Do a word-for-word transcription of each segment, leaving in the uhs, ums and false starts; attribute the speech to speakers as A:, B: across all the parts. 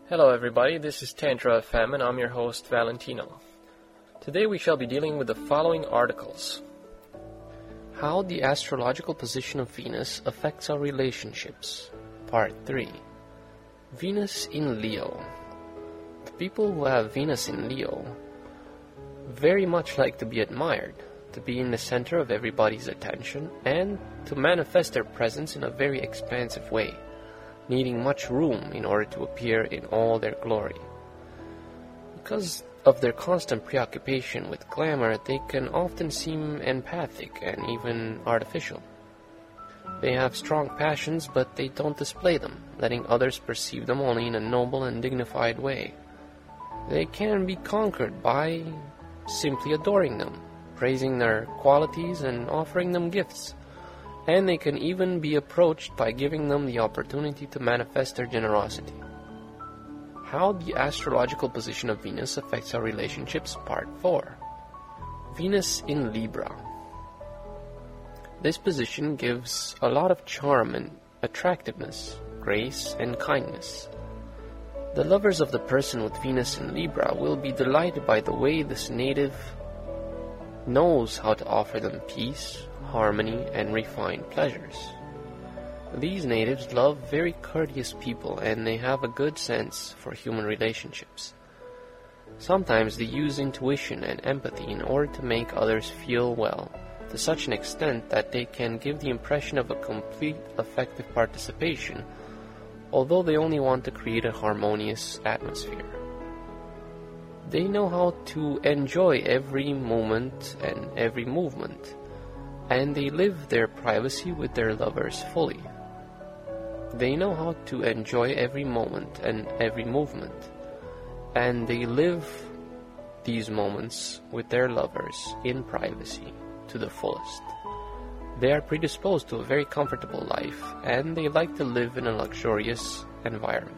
A: Hello everybody, this is Tantra F M and I'm your host Valentino. Today we shall be dealing with the following articles. How the astrological position of Venus affects our relationships. Part three. Venus in Leo. The people who have Venus in Leo very much like to be admired, to be in the center of everybody's attention, and to manifest their presence in a very expansive way, needing much room in order to appear in all their glory. Because of their constant preoccupation with glamour, they can often seem empathic and even artificial. They have strong passions, but they don't display them, letting others perceive them only in a noble and dignified way. They can be conquered by simply adoring them, praising their qualities and offering them gifts. And they can even be approached by giving them the opportunity to manifest their generosity. How the astrological position of Venus affects our relationships, Part four. Venus in Libra. This position gives a lot of charm and attractiveness, grace and kindness. The lovers of the person with Venus in Libra will be delighted by the way this native knows how to offer them peace, harmony, and refined pleasures. These natives love very courteous people, and they have a good sense for human relationships. Sometimes they use intuition and empathy in order to make others feel well, to such an extent that they can give the impression of a complete effective participation, although they only want to create a harmonious atmosphere. They know how to enjoy every moment and every movement, and they live their privacy with their lovers fully. They know how to enjoy every moment and every movement, and they live these moments with their lovers in privacy to the fullest. They are predisposed to a very comfortable life, and they like to live in a luxurious environment.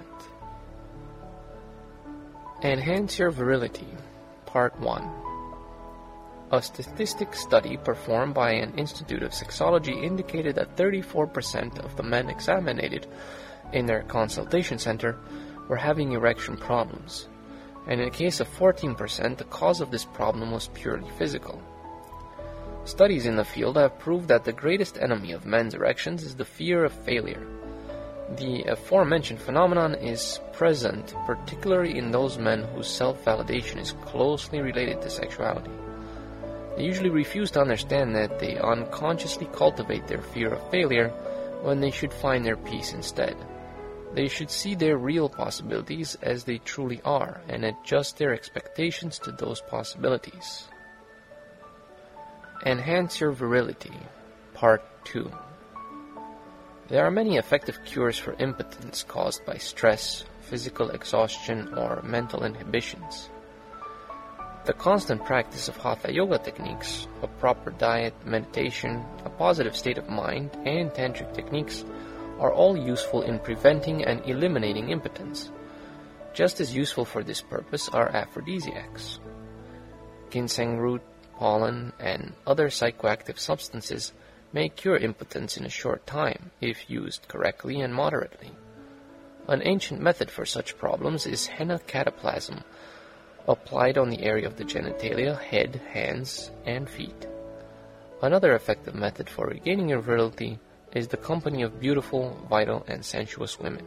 A: Enhance your virility, Part one. A statistic study performed by an Institute of Sexology indicated that thirty-four percent of the men examined in their consultation center were having erection problems, and in the case of fourteen percent, the cause of this problem was purely physical. Studies in the field have proved that the greatest enemy of men's erections is the fear of failure. The aforementioned phenomenon is present particularly in those men whose self-validation is closely related to sexuality. They usually refuse to understand that they unconsciously cultivate their fear of failure when they should find their peace instead. They should see their real possibilities as they truly are and adjust their expectations to those possibilities. Enhance your virility, Part two. There are many effective cures for impotence caused by stress, physical exhaustion, or mental inhibitions. The constant practice of Hatha Yoga techniques, a proper diet, meditation, a positive state of mind, and tantric techniques are all useful in preventing and eliminating impotence. Just as useful for this purpose are aphrodisiacs. Ginseng root, pollen, and other psychoactive substances may cure impotence in a short time if used correctly and moderately. An ancient method for such problems is henna cataplasm, applied on the area of the genitalia, head, hands, and feet. Another effective method for regaining your virility is the company of beautiful, vital, and sensuous women.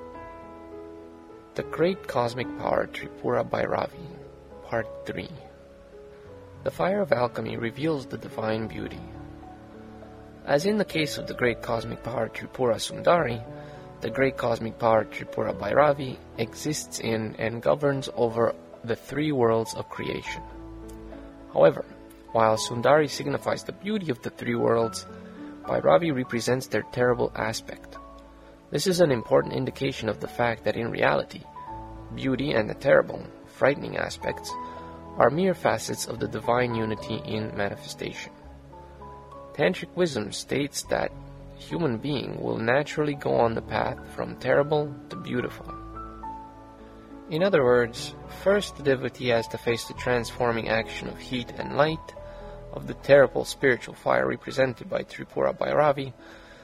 A: The Great Cosmic Power Tripura Bhairavi, Part three. The fire of alchemy reveals the divine beauty. As in the case of the Great Cosmic Power Tripura Sundari, the Great Cosmic Power Tripura Bhairavi exists in and governs over the three worlds of creation. However, while Sundari signifies the beauty of the three worlds, Bhairavi represents their terrible aspect. This is an important indication of the fact that in reality, beauty and the terrible, frightening aspects are mere facets of the divine unity in manifestation. Tantric wisdom states that human being will naturally go on the path from terrible to beautiful. In other words, first the devotee has to face the transforming action of heat and light, of the terrible spiritual fire represented by Tripura Bhairavi,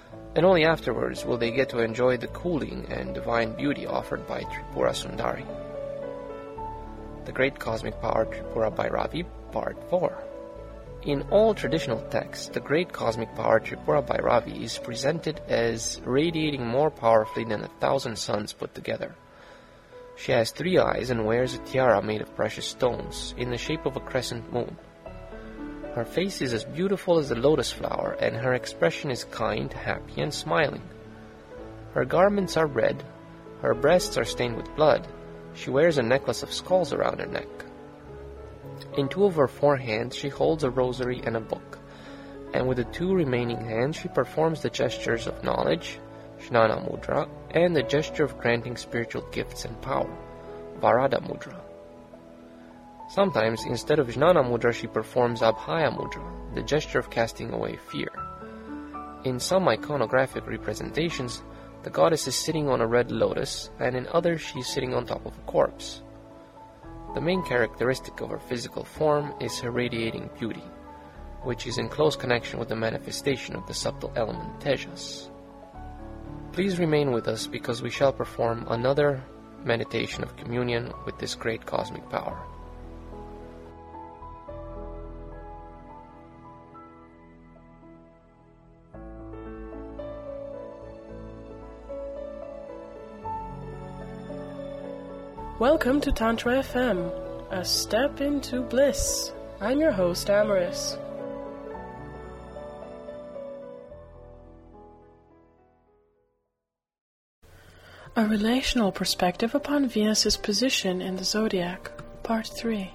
A: and only afterwards will they get to enjoy the cooling and divine beauty offered by Tripura Sundari. The Great Cosmic Power Tripura Bhairavi, Part four. In all traditional texts, the Great Cosmic Power Tripura Bhairavi is presented as radiating more powerfully than a thousand suns put together. She has three eyes and wears a tiara made of precious stones, in the shape of a crescent moon. Her face is as beautiful as the lotus flower, and her expression is kind, happy, and smiling. Her garments are red, her breasts are stained with blood, she wears a necklace of skulls around her neck. In two of her four hands she holds a rosary and a book, and with the two remaining hands she performs the gestures of knowledge, Jnana Mudra, and the gesture of granting spiritual gifts and power, Varada Mudra. Sometimes, instead of Jnana Mudra, she performs Abhaya Mudra, the gesture of casting away fear. In some iconographic representations, the goddess is sitting on a red lotus, and in others she is sitting on top of a corpse. The main characteristic of her physical form is her radiating beauty, which is in close connection with the manifestation of the subtle element Tejas. Please remain with us because we shall perform another meditation of communion with this great cosmic power.
B: Welcome to Tantra F M, a step into bliss. I'm your host, Amaris. A relational perspective upon Venus's position in the zodiac, Part three.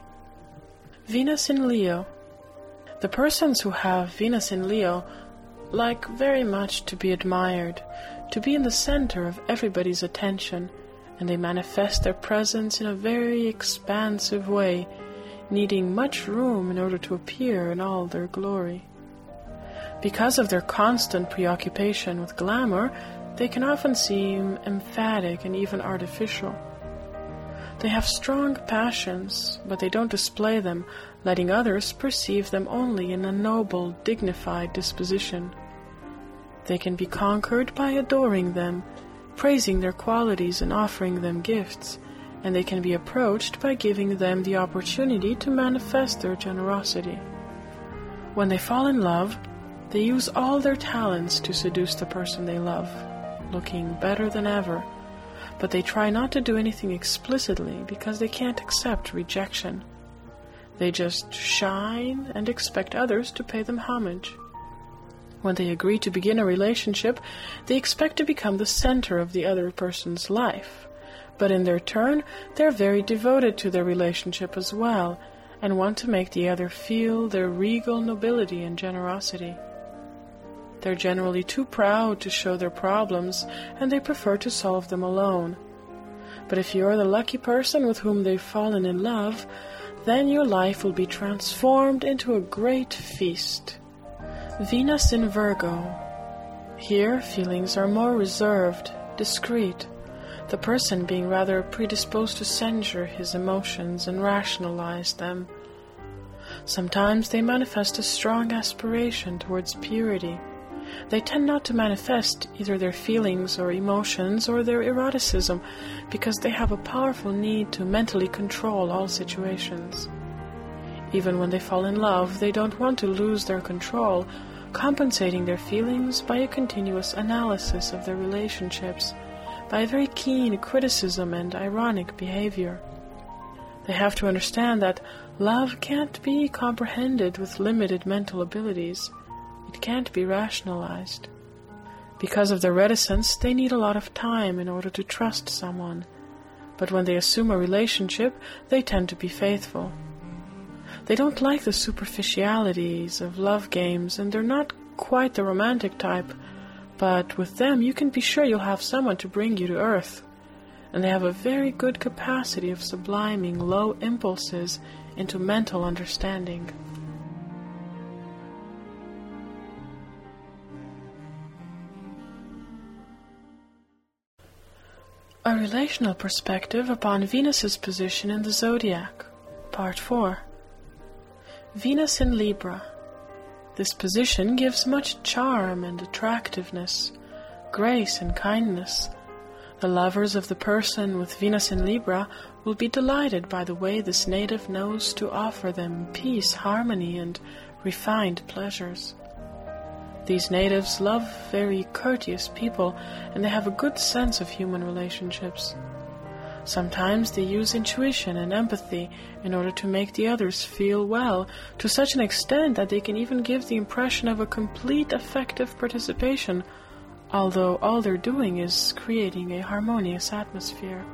B: Venus in Leo. The persons who have Venus in Leo like very much to be admired, to be in the center of everybody's attention, and they manifest their presence in a very expansive way, needing much room in order to appear in all their glory. Because of their constant preoccupation with glamour, they can often seem emphatic and even artificial. They have strong passions, but they don't display them, letting others perceive them only in a noble, dignified disposition. They can be conquered by adoring them, praising their qualities and offering them gifts, and they can be approached by giving them the opportunity to manifest their generosity. When they fall in love, they use all their talents to seduce the person they love, looking better than ever, but they try not to do anything explicitly because they can't accept rejection. They just shine and expect others to pay them homage. When they agree to begin a relationship, they expect to become the center of the other person's life. But in their turn, they're very devoted to their relationship as well, and want to make the other feel their regal nobility and generosity. They're generally too proud to show their problems, and they prefer to solve them alone. But if you're the lucky person with whom they've fallen in love, then your life will be transformed into a great feast. Venus in Virgo. Here, feelings are more reserved, discreet, the person being rather predisposed to censure his emotions and rationalize them. Sometimes they manifest a strong aspiration towards purity. They tend not to manifest either their feelings or emotions or their eroticism because they have a powerful need to mentally control all situations. Even when they fall in love, they don't want to lose their control, compensating their feelings by a continuous analysis of their relationships, by a very keen criticism and ironic behavior. They have to understand that love can't be comprehended with limited mental abilities. It can't be rationalized. Because of their reticence, they need a lot of time in order to trust someone. But when they assume a relationship, they tend to be faithful. They don't like the superficialities of love games, and they're not quite the romantic type, but with them you can be sure you'll have someone to bring you to earth. And they have a very good capacity of subliming low impulses into mental understanding. A relational perspective upon Venus's position in the zodiac, Part four. Venus in Libra. This position gives much charm and attractiveness, grace and kindness. The lovers of the person with Venus in Libra will be delighted by the way this native knows to offer them peace, harmony, and refined pleasures. These natives love very courteous people, and they have a good sense of human relationships. Sometimes they use intuition and empathy in order to make the others feel well, to such an extent that they can even give the impression of a complete effective participation, although all they're doing is creating a harmonious atmosphere.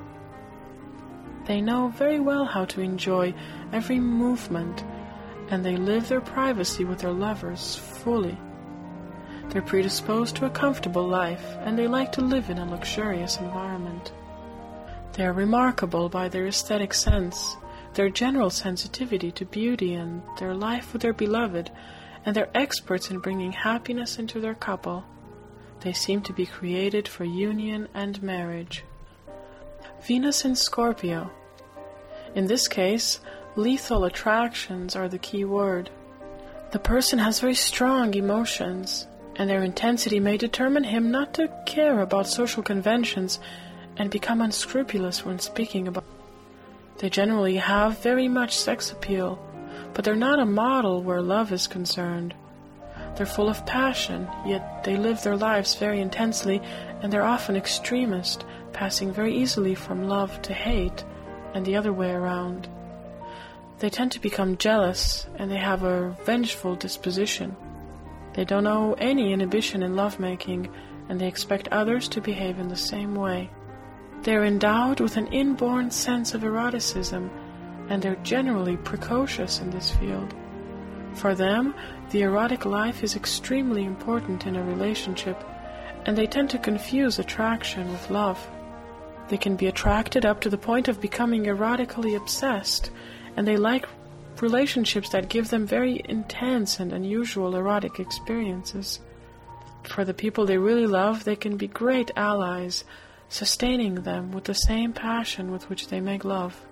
B: They know very well how to enjoy every movement, and they live their privacy with their lovers fully. They're predisposed to a comfortable life, and they like to live in a luxurious environment. They are remarkable by their aesthetic sense, their general sensitivity to beauty, and their life with their beloved, and they're experts in bringing happiness into their couple. They seem to be created for union and marriage. Venus in Scorpio. In this case, lethal attractions are the key word. The person has very strong emotions, and their intensity may determine him not to care about social conventions and become unscrupulous when speaking about. They generally have very much sex appeal, but they're not a model where love is concerned. They're full of passion, yet they live their lives very intensely, and they're often extremist, passing very easily from love to hate, and the other way around. They tend to become jealous, and they have a vengeful disposition. They don't know any inhibition in lovemaking, and they expect others to behave in the same way. They are endowed with an inborn sense of eroticism, and they're generally precocious in this field. For them, the erotic life is extremely important in a relationship, and they tend to confuse attraction with love. They can be attracted up to the point of becoming erotically obsessed, and they like relationships that give them very intense and unusual erotic experiences. For the people they really love, they can be great allies, sustaining them with the same passion with which they make love.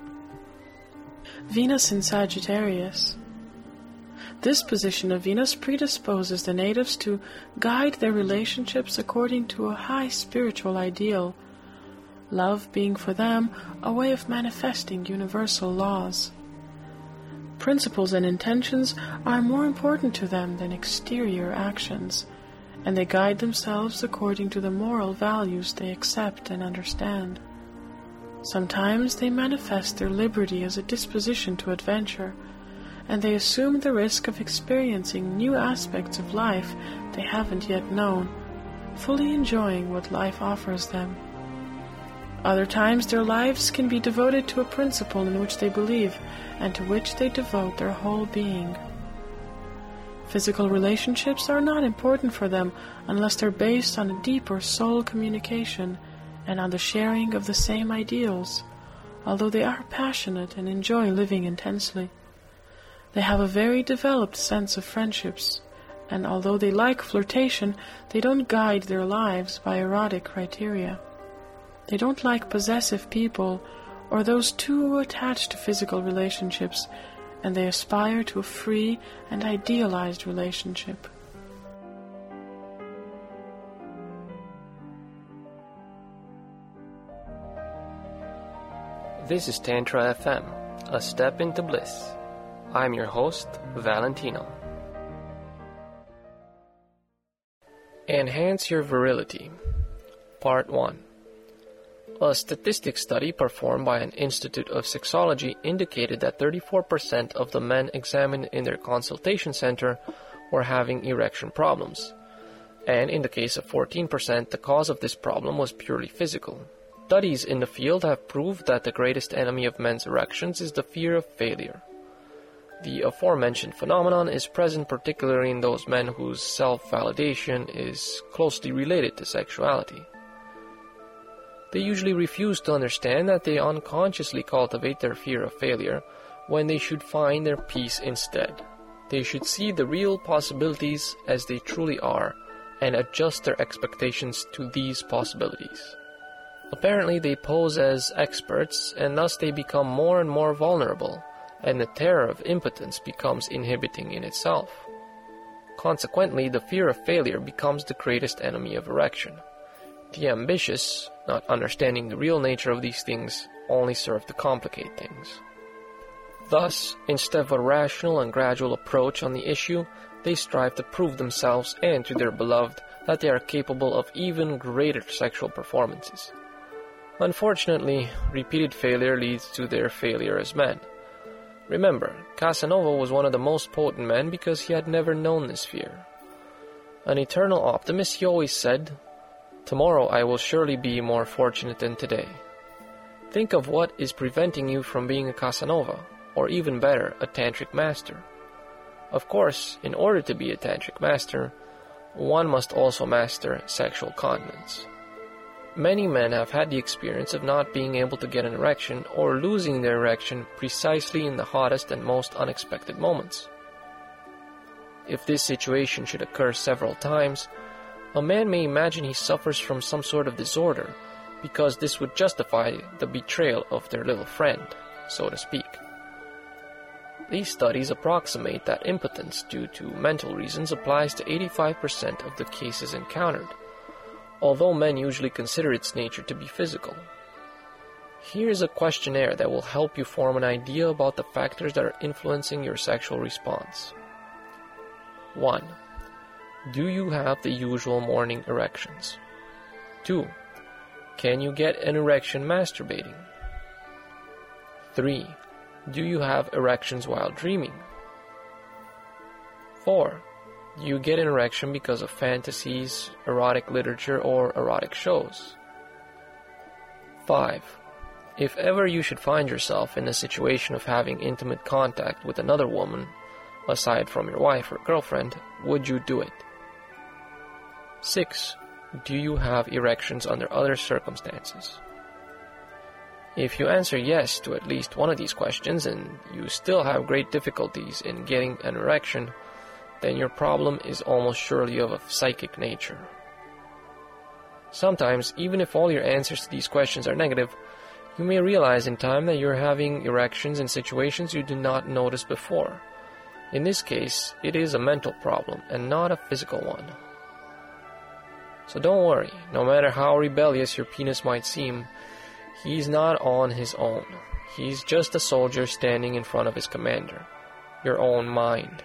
B: Venus in Sagittarius. This position of Venus predisposes the natives to guide their relationships according to a high spiritual ideal, love being for them a way of manifesting universal laws. Principles and intentions are more important to them than exterior actions, and they guide themselves according to the moral values they accept and understand. Sometimes they manifest their liberty as a disposition to adventure, and they assume the risk of experiencing new aspects of life they haven't yet known, fully enjoying what life offers them. Other times their lives can be devoted to a principle in which they believe, and to which they devote their whole being. Physical relationships are not important for them unless they're based on a deeper soul communication and on the sharing of the same ideals, although they are passionate and enjoy living intensely. They have a very developed sense of friendships, and although they like flirtation, they don't guide their lives by erotic criteria. They don't like possessive people or those too attached to physical relationships, and they aspire to a free and idealized relationship.
A: This is Tantra F M, a step into bliss. I'm your host, Valentino. Enhance your virility. Part one. A statistics study performed by an Institute of Sexology indicated that thirty-four percent of the men examined in their consultation center were having erection problems, and in the case of fourteen percent, the cause of this problem was purely physical. Studies in the field have proved that the greatest enemy of men's erections is the fear of failure. The aforementioned phenomenon is present particularly in those men whose self-validation is closely related to sexuality. They usually refuse to understand that they unconsciously cultivate their fear of failure when they should find their peace instead. They should see the real possibilities as they truly are and adjust their expectations to these possibilities. Apparently they pose as experts, and thus they become more and more vulnerable, and the terror of impotence becomes inhibiting in itself. Consequently, the fear of failure becomes the greatest enemy of erection. The ambitious, not understanding the real nature of these things, only serve to complicate things. Thus, instead of a rational and gradual approach on the issue, they strive to prove themselves and to their beloved that they are capable of even greater sexual performances. Unfortunately, repeated failure leads to their failure as men. Remember, Casanova was one of the most potent men because he had never known this fear. An eternal optimist, he always said, "Tomorrow I will surely be more fortunate than today." Think of what is preventing you from being a Casanova, or even better, a tantric master. Of course, in order to be a tantric master, one must also master sexual continence. Many men have had the experience of not being able to get an erection or losing their erection precisely in the hottest and most unexpected moments. If this situation should occur several times, a man may imagine he suffers from some sort of disorder, because this would justify the betrayal of their little friend, so to speak. These studies approximate that impotence due to mental reasons applies to eighty-five percent of the cases encountered, although men usually consider its nature to be physical. Here is a questionnaire that will help you form an idea about the factors that are influencing your sexual response. one. Do you have the usual morning erections? two. Can you get an erection masturbating? three. Do you have erections while dreaming? four. Do you get an erection because of fantasies, erotic literature, or erotic shows? five. If ever you should find yourself in a situation of having intimate contact with another woman, aside from your wife or girlfriend, would you do it? six. Do you have erections under other circumstances? If you answer yes to at least one of these questions and you still have great difficulties in getting an erection, then your problem is almost surely of a psychic nature. Sometimes, even if all your answers to these questions are negative, you may realize in time that you're having erections in situations you did not notice before. In this case, it is a mental problem and not a physical one. So don't worry, no matter how rebellious your penis might seem, he's not on his own. He's just a soldier standing in front of his commander, your own mind.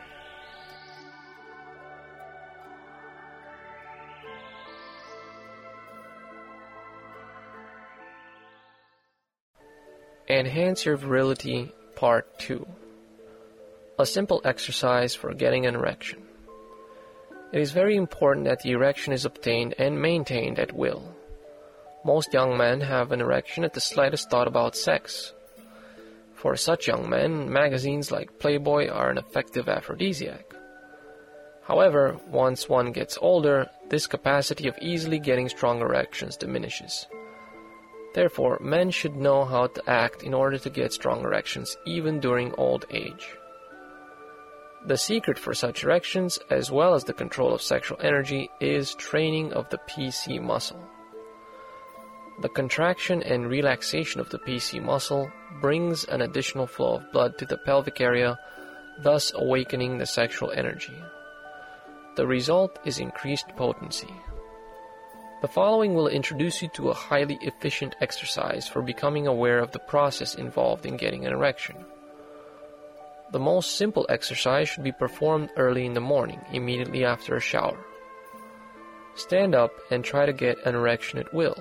A: Enhance Your Virility, Part two. A simple exercise for getting an erection. It is very important that the erection is obtained and maintained at will. Most young men have an erection at the slightest thought about sex. For such young men, magazines like Playboy are an effective aphrodisiac. However, once one gets older, this capacity of easily getting strong erections diminishes. Therefore, men should know how to act in order to get strong erections even during old age. The secret for such erections, as well as the control of sexual energy, is training of the P C muscle. The contraction and relaxation of the P C muscle brings an additional flow of blood to the pelvic area, thus awakening the sexual energy. The result is increased potency. The following will introduce you to a highly efficient exercise for becoming aware of the process involved in getting an erection. The most simple exercise should be performed early in the morning, immediately after a shower. Stand up and try to get an erection at will.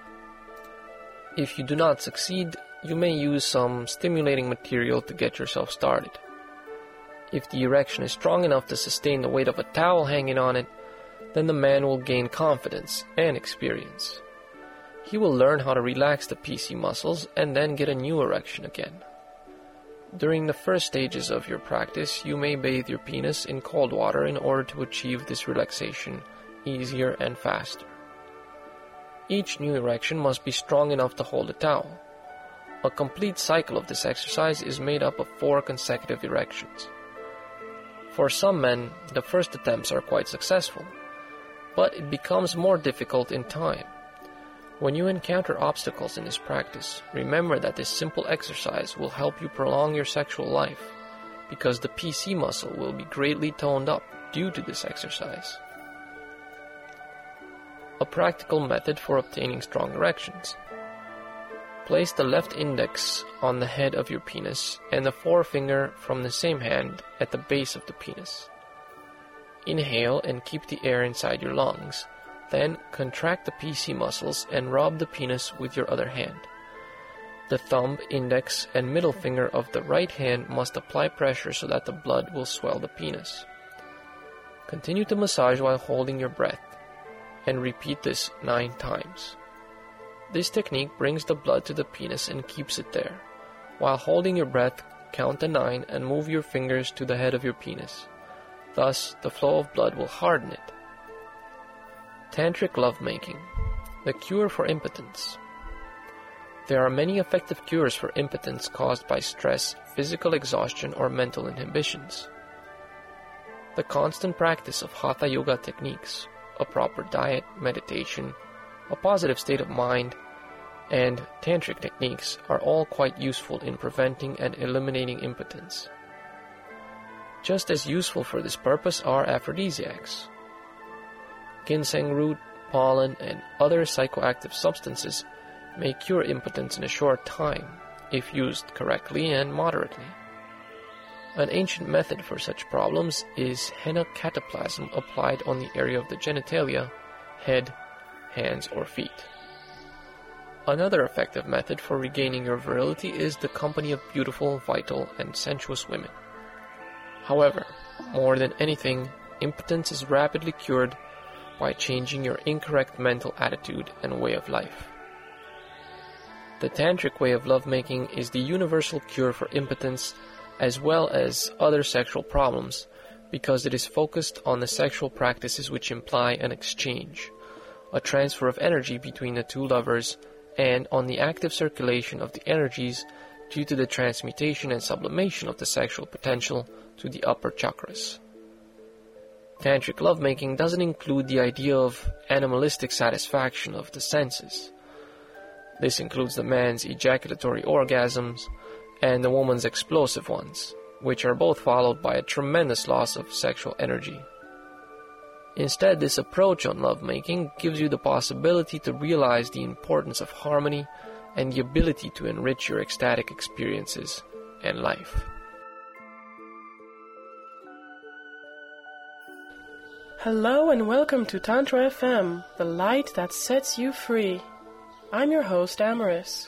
A: If you do not succeed, you may use some stimulating material to get yourself started. If the erection is strong enough to sustain the weight of a towel hanging on it, then the man will gain confidence and experience. He will learn how to relax the P C muscles and then get a new erection again. During the first stages of your practice, you may bathe your penis in cold water in order to achieve this relaxation easier and faster. Each new erection must be strong enough to hold a towel. A complete cycle of this exercise is made up of four consecutive erections. For some men, the first attempts are quite successful, but it becomes more difficult in time. When you encounter obstacles in this practice, remember that this simple exercise will help you prolong your sexual life, because the P C muscle will be greatly toned up due to this exercise. A practical method for obtaining strong erections. Place the left index on the head of your penis and the forefinger from the same hand at the base of the penis. Inhale and keep the air inside your lungs. Then contract the P C muscles and rub the penis with your other hand. The thumb, index, and middle finger of the right hand must apply pressure so that the blood will swell the penis. Continue to massage while holding your breath, and repeat this nine times. This technique brings the blood to the penis and keeps it there. While holding your breath, count to nine and move your fingers to the head of your penis. Thus, the flow of blood will harden it. Tantric lovemaking, the cure for impotence. There are many effective cures for impotence caused by stress, physical exhaustion, or mental inhibitions. The constant practice of Hatha Yoga techniques, a proper diet, meditation, a positive state of mind, and tantric techniques are all quite useful in preventing and eliminating impotence. Just as useful for this purpose are aphrodisiacs. Ginseng root, pollen, and other psychoactive substances may cure impotence in a short time if used correctly and moderately. An ancient method for such problems is henna cataplasm applied on the area of the genitalia, head, hands, or feet. Another effective method for regaining your virility is the company of beautiful, vital, and sensuous women. However, more than anything, impotence is rapidly cured by changing your incorrect mental attitude and way of life. The tantric way of lovemaking is the universal cure for impotence as well as other sexual problems because it is focused on the sexual practices which imply an exchange, a transfer of energy between the two lovers, and on the active circulation of the energies due to the transmutation and sublimation of the sexual potential to the upper chakras. Tantric lovemaking doesn't include the idea of animalistic satisfaction of the senses. This includes the man's ejaculatory orgasms and the woman's explosive ones, which are both followed by a tremendous loss of sexual energy. Instead, this approach on lovemaking gives you the possibility to realize the importance of harmony and the ability to enrich your ecstatic experiences and life.
B: Hello and welcome to Tantra F M, the light that sets you free. I'm your host, Amaris.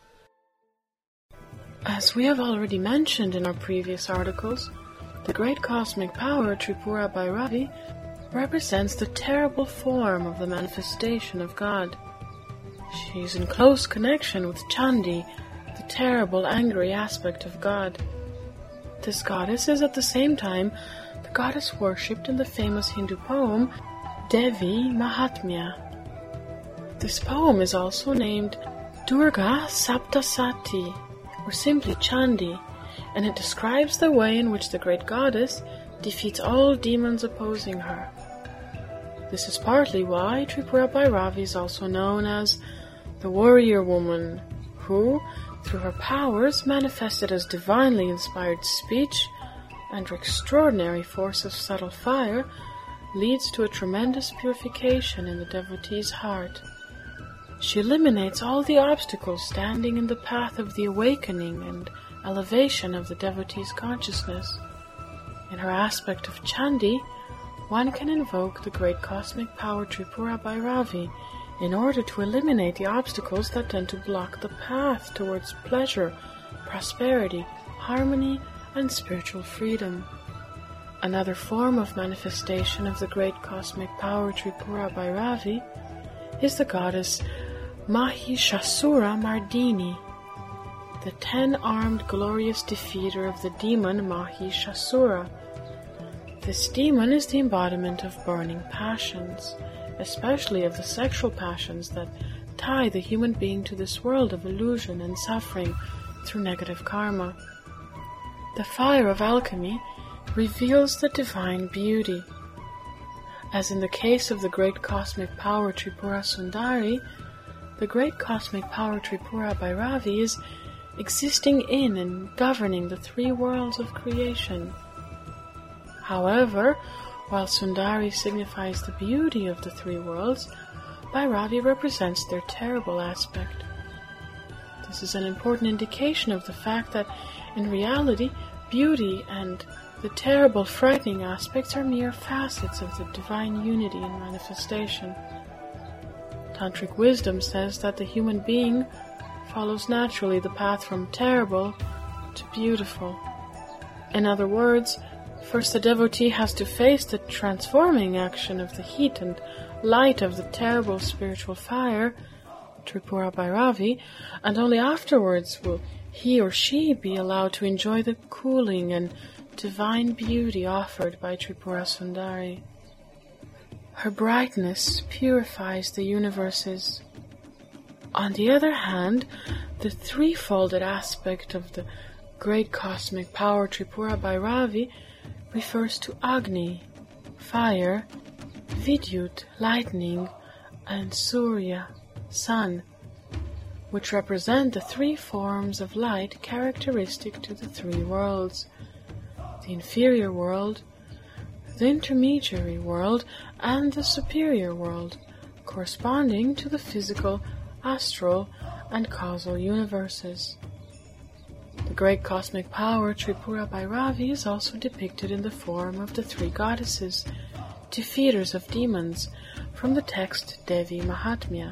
B: As we have already mentioned in our previous articles, the great cosmic power Tripura Bhairavi represents the terrible form of the manifestation of God. She is in close connection with Chandi, the terrible, angry aspect of God. This goddess is at the same time the goddess worshipped in the famous Hindu poem Devi Mahatmya. This poem is also named Durga Saptasati, or simply Chandi, and it describes the way in which the great goddess defeats all demons opposing her. This is partly why Tripura Bhairavi is also known as the warrior woman, who, through her powers manifested as divinely inspired speech and her extraordinary force of subtle fire, leads to a tremendous purification in the devotee's heart. She eliminates all the obstacles standing in the path of the awakening and elevation of the devotee's consciousness. In her aspect of Chandi, one can invoke the great cosmic power Tripura Bhairavi in order to eliminate the obstacles that tend to block the path towards pleasure, prosperity, harmony, and spiritual freedom. Another form of manifestation of the great cosmic power Tripura Bhairavi is the goddess Mahishasura Mardini, the ten-armed glorious defeater of the demon Mahishasura. This demon is the embodiment of burning passions, especially of the sexual passions that tie the human being to this world of illusion and suffering through negative karma. The fire of alchemy reveals the divine beauty. As in the case of the great cosmic power Tripura Sundari, the great cosmic power Tripura Bhairavi is existing in and governing the three worlds of creation. However, While Sundari signifies the beauty of the three worlds, Bhairavi represents their terrible aspect. This is an important indication of the fact that, in reality, beauty and the terrible, frightening aspects are mere facets of the divine unity in manifestation. Tantric wisdom says that the human being follows naturally the path from terrible to beautiful. In other words, first the devotee has to face the transforming action of the heat and light of the terrible spiritual fire, Tripura Bhairavi, and only afterwards will he or she be allowed to enjoy the cooling and divine beauty offered by Tripura Sundari. Her brightness purifies the universes. On the other hand, the threefolded aspect of the great cosmic power Tripura Bhairavi refers to Agni, fire, Vidyut, lightning, and Surya, sun, which represent the three forms of light characteristic to the three worlds: the inferior world, the intermediary world, and the superior world, corresponding to the physical, astral, and causal universes. The great cosmic power Tripura Bhairavi is also depicted in the form of the three goddesses, defeaters of demons, from the text Devi Mahatmya.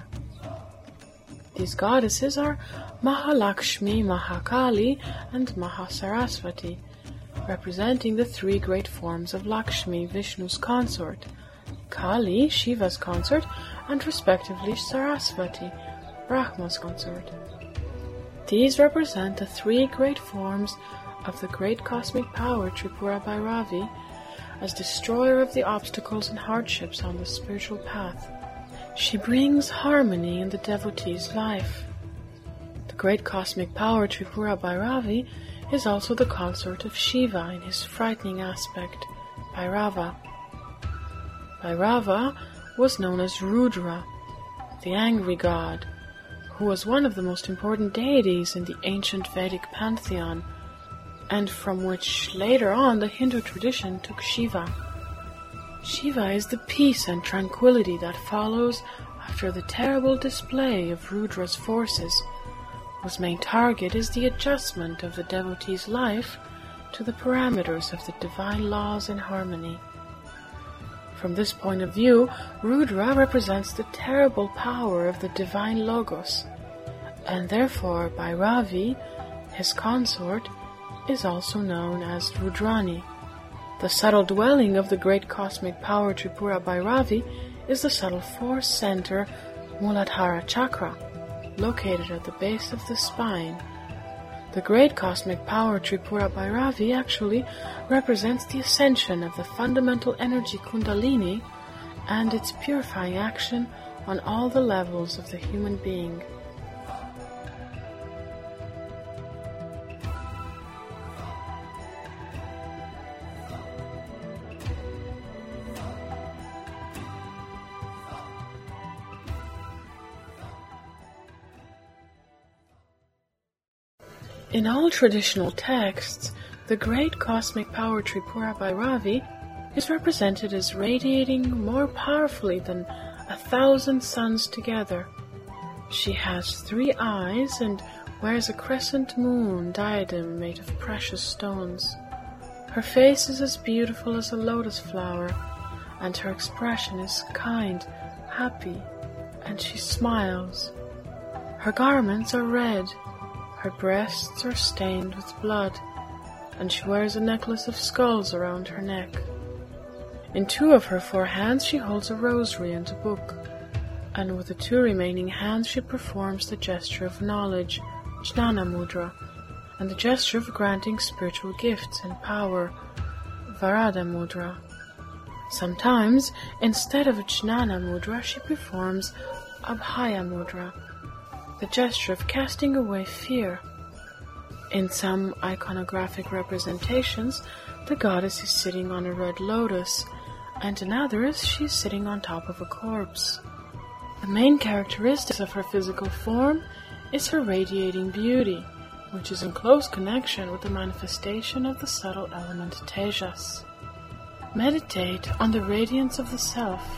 B: These goddesses are Mahalakshmi, Mahakali, and Mahasarasvati, representing the three great forms of Lakshmi, Vishnu's consort, Kali, Shiva's consort, and respectively Sarasvati, Brahma's consort. These represent the three great forms of the great cosmic power Tripura Bhairavi as destroyer of the obstacles and hardships on the spiritual path. She brings harmony in the devotee's life. The great cosmic power Tripura Bhairavi is also the consort of Shiva in his frightening aspect, Bhairava. Bhairava was known as Rudra, the angry god, who was one of the most important deities in the ancient Vedic pantheon, and from which later on the Hindu tradition took Shiva. Shiva is the peace and tranquility that follows after the terrible display of Rudra's forces, whose main target is the adjustment of the devotee's life to the parameters of the divine laws and harmony. From this point of view, Rudra represents the terrible power of the divine Logos, and therefore Bhairavi, his consort, is also known as Rudrani. The subtle dwelling of the great cosmic power Tripura Bhairavi is the subtle force center Muladhara Chakra, located at the base of the spine. The great cosmic power Tripura Bhairavi actually represents the ascension of the fundamental energy Kundalini and its purifying action on all the levels of the human being. In all traditional texts, the great cosmic power Tripura Bhairavi is represented as radiating more powerfully than a thousand suns together. She has three eyes and wears a crescent moon diadem made of precious stones. Her face is as beautiful as a lotus flower, and her expression is kind, happy, and she smiles. Her garments are red. Her breasts are stained with blood, and she wears a necklace of skulls around her neck. In two of her four hands she holds a rosary and a book, and with the two remaining hands she performs the gesture of knowledge, Jnana Mudra, and the gesture of granting spiritual gifts and power, Varada Mudra. Sometimes, instead of Jnana Mudra, she performs Abhaya Mudra, the gesture of casting away fear. In some iconographic representations, the goddess is sitting on a red lotus, and in others she is sitting on top of a corpse. The main characteristic of her physical form is her radiating beauty, which is in close connection with the manifestation of the subtle element Tejas. Meditate on the radiance of the self.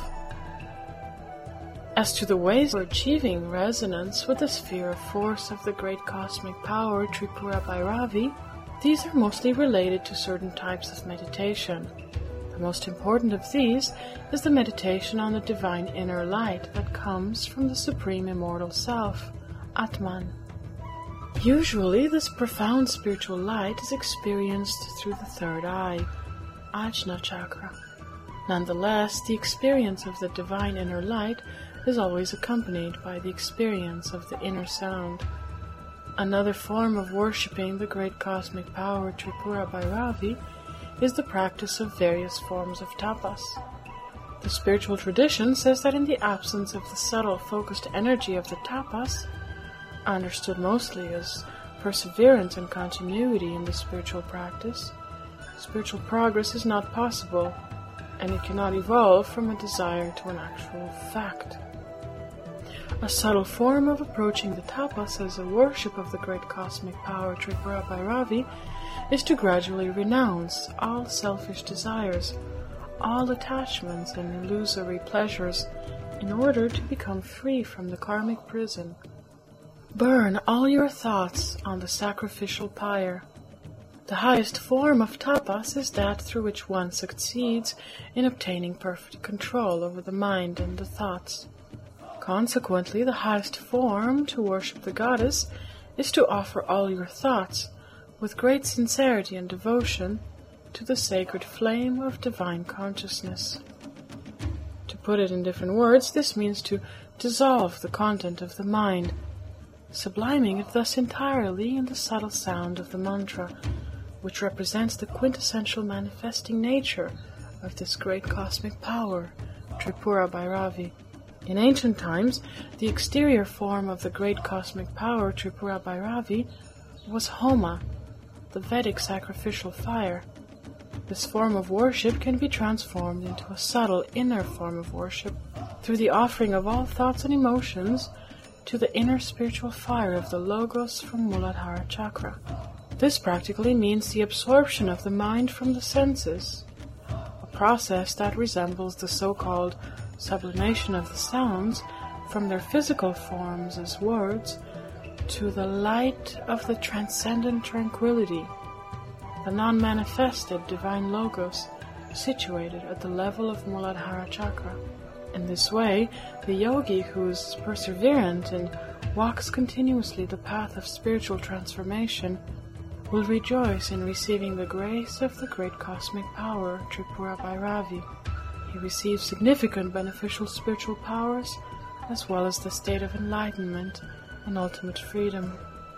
B: As to the ways for achieving resonance with the sphere of force of the great cosmic power Tripura Bhairavi, these are mostly related to certain types of meditation. The most important of these is the meditation on the divine inner light that comes from the Supreme Immortal Self, Atman. Usually, this profound spiritual light is experienced through the third eye, Ajna Chakra. Nonetheless, the experience of the divine inner light is always accompanied by the experience of the inner sound. Another form of worshipping the great cosmic power Tripura Bhairavi is the practice of various forms of tapas. The spiritual tradition says that in the absence of the subtle focused energy of the tapas, understood mostly as perseverance and continuity in the spiritual practice, spiritual progress is not possible, and it cannot evolve from a desire to an actual fact. A subtle form of approaching the tapas as a worship of the great cosmic power Tripura Bhairavi is to gradually renounce all selfish desires, all attachments and illusory pleasures, in order to become free from the karmic prison. Burn all your thoughts on the sacrificial pyre. The highest form of tapas is that through which one succeeds in obtaining perfect control over the mind and the thoughts. Consequently, the highest form to worship the goddess is to offer all your thoughts, with great sincerity and devotion, to the sacred flame of divine consciousness. To put it in different words, this means to dissolve the content of the mind, subliming it thus entirely in the subtle sound of the mantra, which represents the quintessential manifesting nature of this great cosmic power, Tripura Bhairavi. In ancient times, the exterior form of the great cosmic power Tripura Bhairavi was Homa, the Vedic sacrificial fire. This form of worship can be transformed into a subtle inner form of worship through the offering of all thoughts and emotions to the inner spiritual fire of the Logos from Muladhara Chakra. This practically means the absorption of the mind from the senses, a process that resembles the so-called sublimation of the sounds from their physical forms as words to the light of the transcendent tranquility, the non-manifested divine Logos situated at the level of Muladhara Chakra. In this way, the yogi who is perseverant and walks continuously the path of spiritual transformation will rejoice in receiving the grace of the great cosmic power Tripura Bhairavi. He receives significant beneficial spiritual powers, as well as the state of enlightenment and ultimate freedom.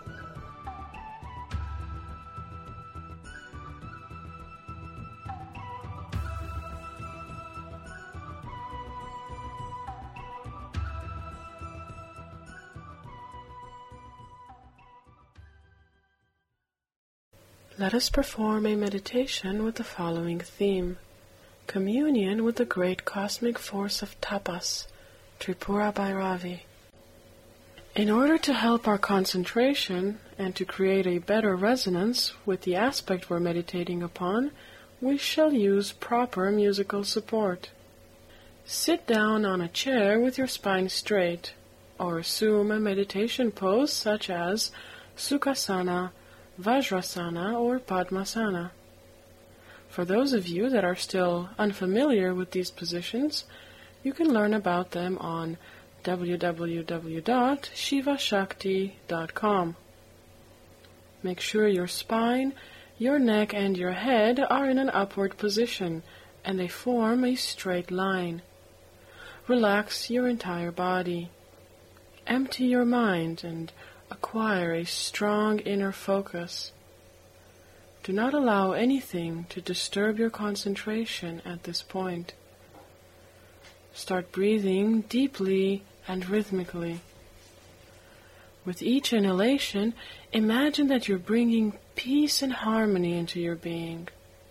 B: Let us perform a meditation with the following theme: Communion with the great cosmic force of tapas, Tripura Bhairavi. In order to help our concentration and to create a better resonance with the aspect we're meditating upon, we shall use proper musical support. Sit down on a chair with your spine straight, or assume a meditation pose such as Sukhasana, Vajrasana, or Padmasana. For those of you that are still unfamiliar with these positions, you can learn about them on w w w dot shiva shakti dot com. Make sure your spine, your neck, and your head are in an upward position, and they form a straight line. Relax your entire body. Empty your mind and acquire a strong inner focus. Do not allow anything to disturb your concentration at this point. Start breathing deeply and rhythmically. With each inhalation, imagine that you're bringing peace and harmony into your being.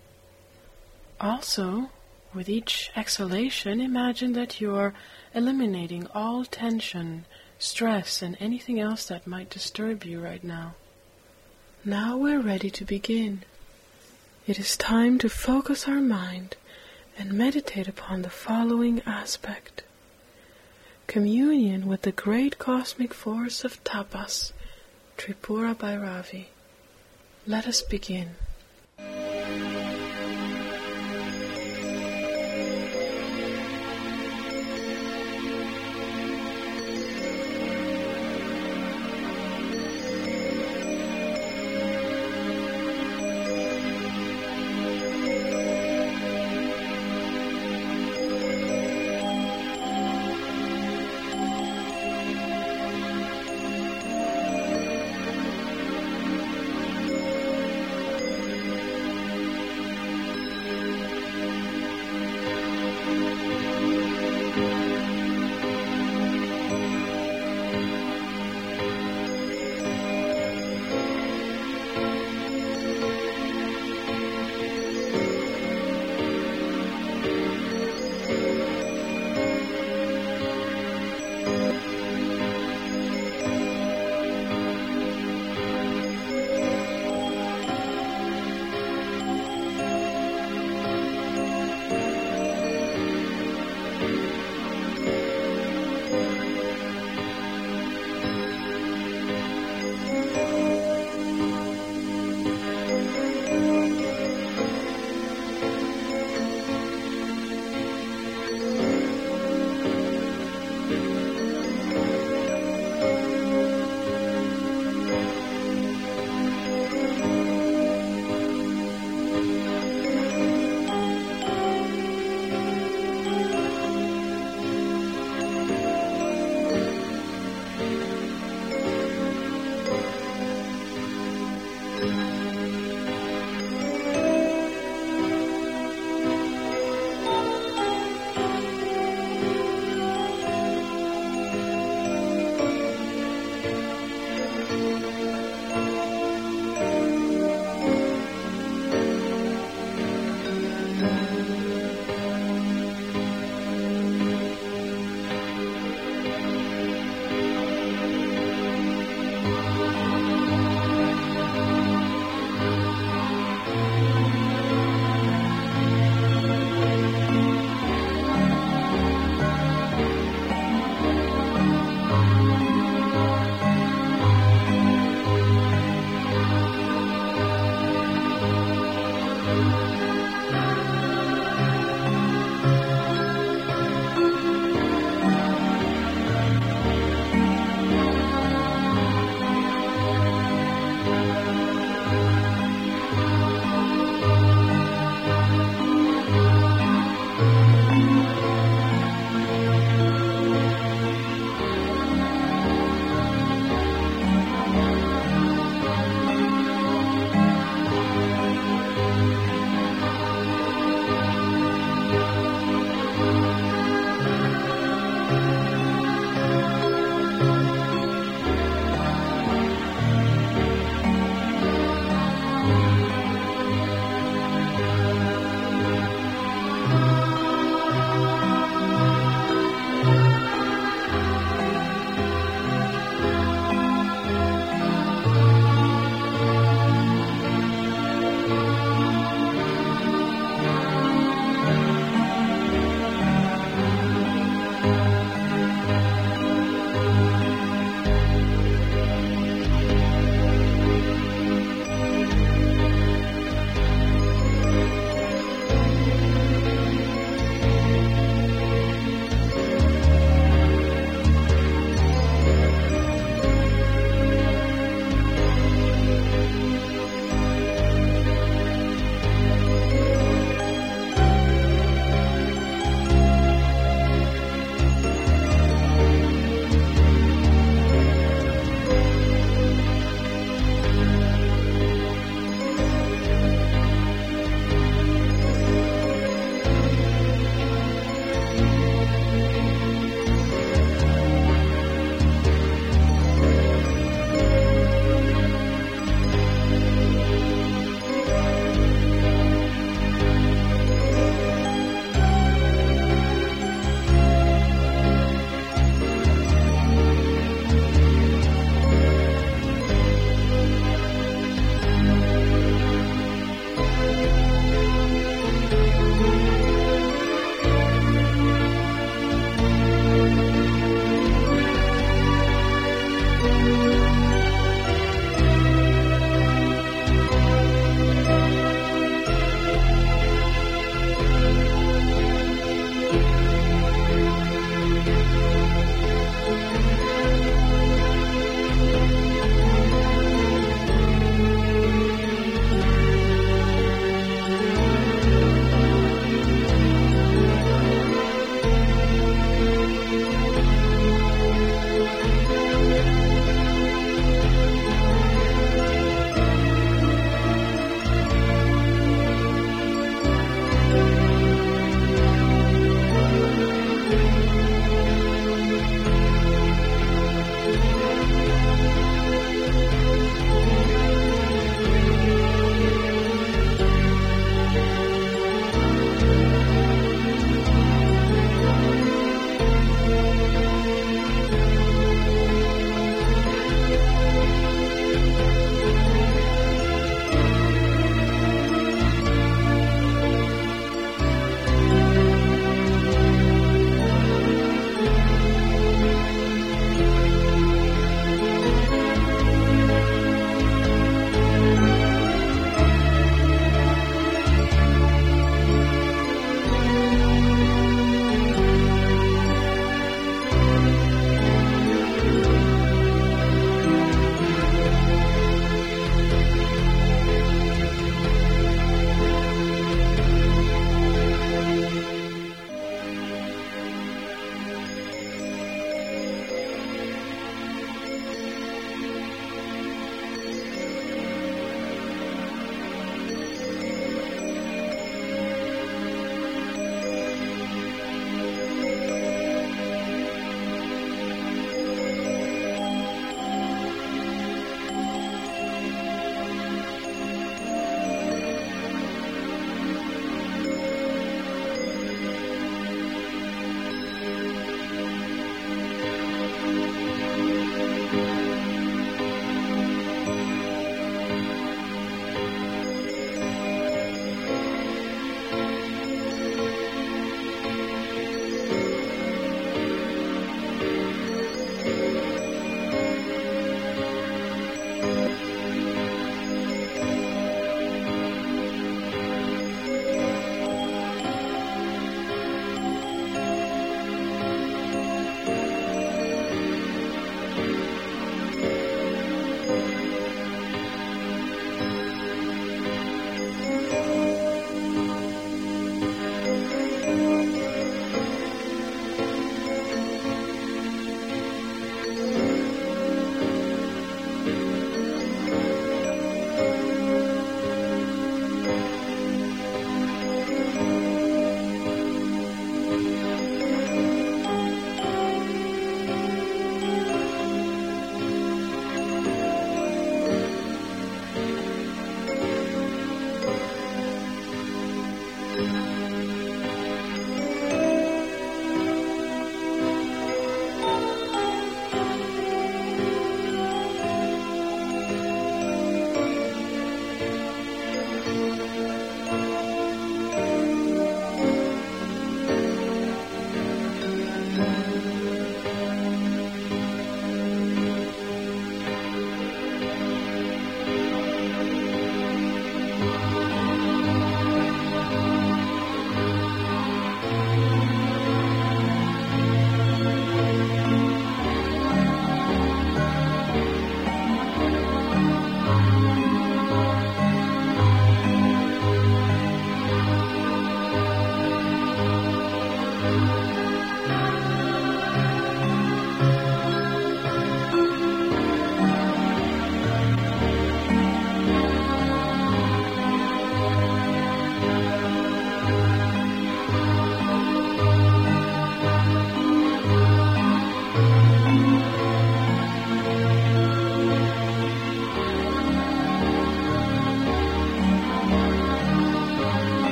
B: Also, with each exhalation, imagine that you're eliminating all tension, stress, and anything else that might disturb you right now. Now we're ready to begin. It is time to focus our mind and meditate upon the following aspect: communion with the great cosmic force of tapas, Tripura Bhairavi. Let us begin.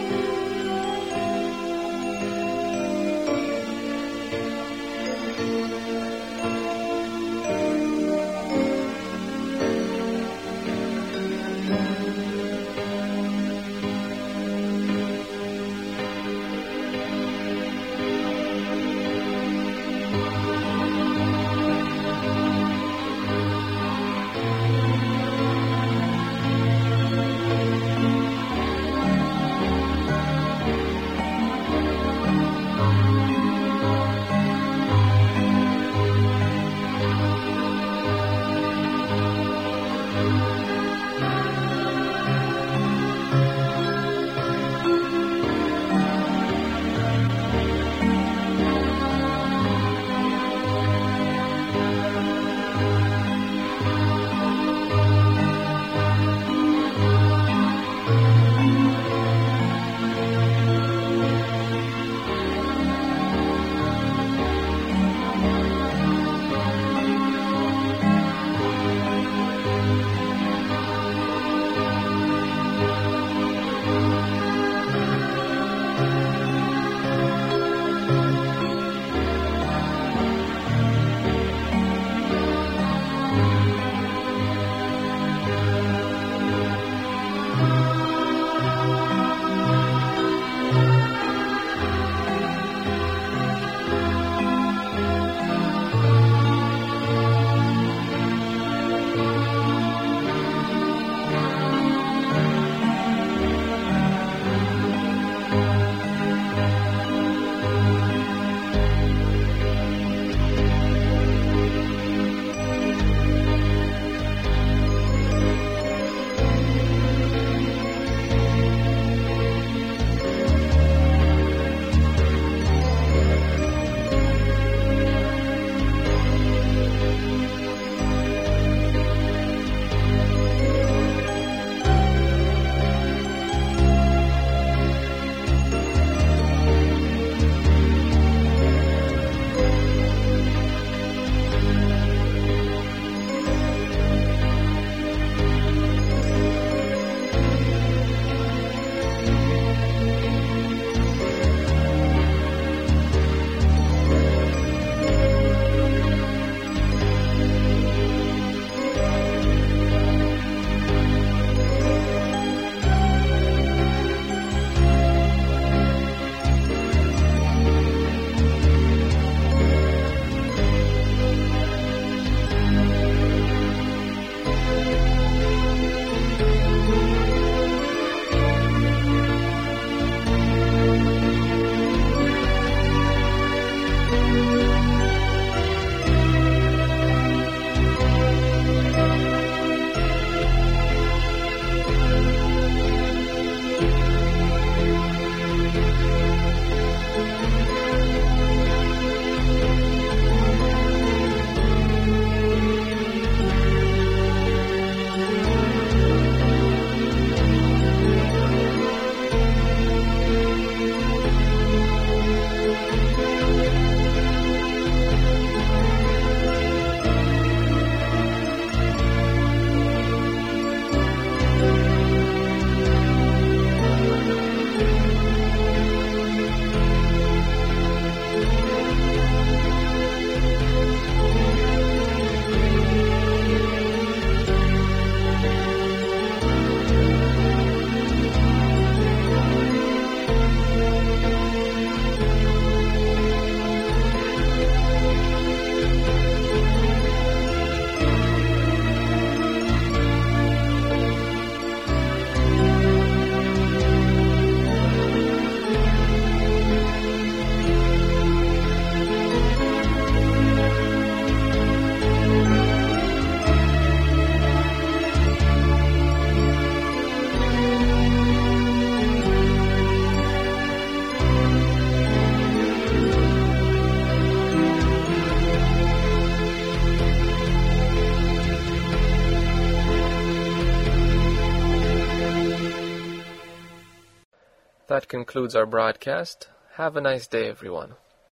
A: That concludes our broadcast. Have a nice day, everyone.